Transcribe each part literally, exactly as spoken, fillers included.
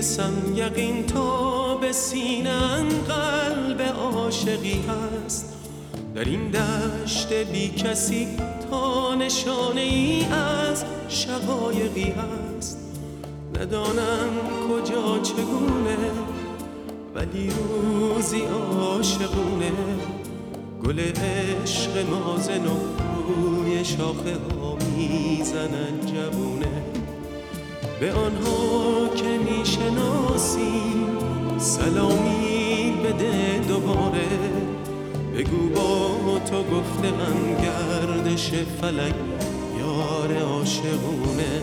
میرسم یقین تا به سینه‌ام قلب عاشقی هست. در این دشت بی کسی تا نشانه ای از شقایقی هست. ندانم کجا چگونه ولی روزی عاشقونه گل عشق نازن و روی شاخه ها میزنن جوونه. به آنها که میشناسیم سلامی بده دوباره. بگو با تو گفتم گردش فلک یار عاشقونه.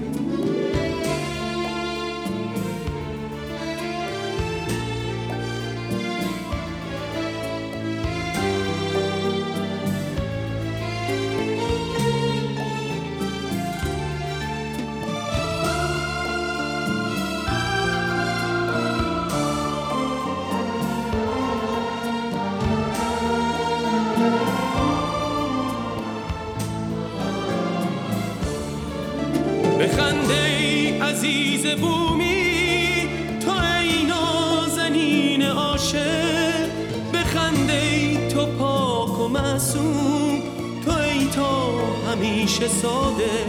بخند ای عزیز بومی تو ای نازنین عاشق. بخند ای تو پاک و معصوم تو ای تا همیشه صادق.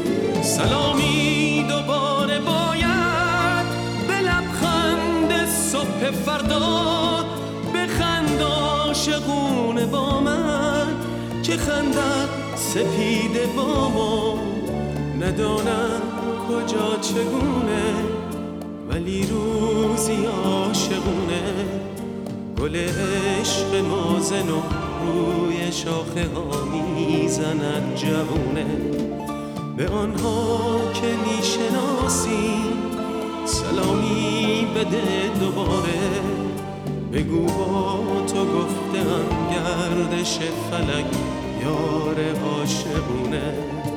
سلامی دوباره باید به لبخند صبح فردا. بخند عاشقونه با من که خندد سپیده با ما. ندانم کجا چگونه ولی روزی عاشقونه گل عشق نازن و روی شاخه ها میزند جوونه. به آنها که میشناسی سلامی بده دوباره. بگو با تو گفتم گردش فلک یار عاشقونه.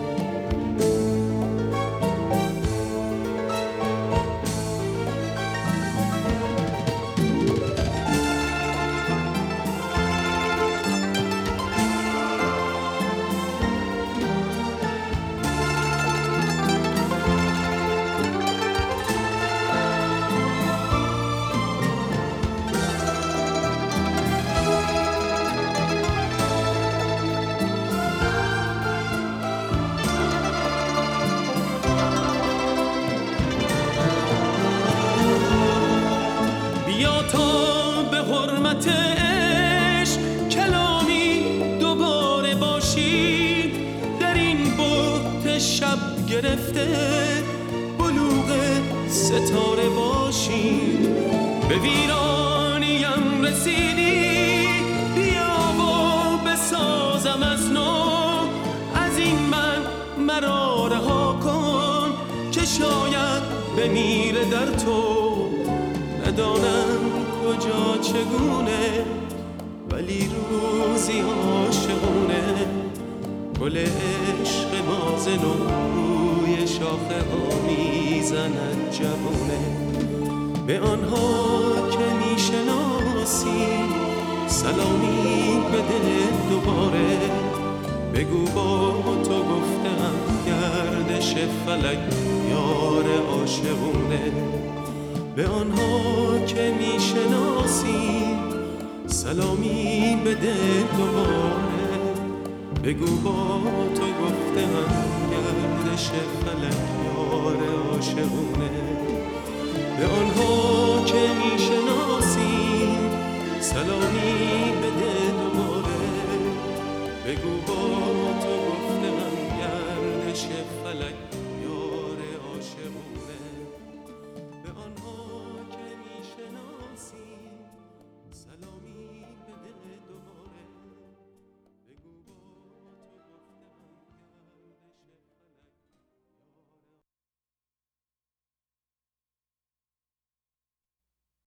بیا تا به حرمت عشق کلامی دوباره باشی. در این بهت شب گرفته بلوغ ستاره باشی. به ویرانیم رسیدی بیا و بسازم از نو. از این من مرا رها کن که شاید بمیره در تو. ندانم کجا چگونه ولی روزی عاشقونه گل عشق نازن و روی شاخه ها میزند جوونه. به آنها که میشناسی سلامی بده دوباره. بگو با تو گفتم گردش فلک یار عاشقونه. به آنها که میشناسی سلامی بده دوباره. بگو با تو گفتم گردش فلک یار عاشقونه. به آنها که میشناسی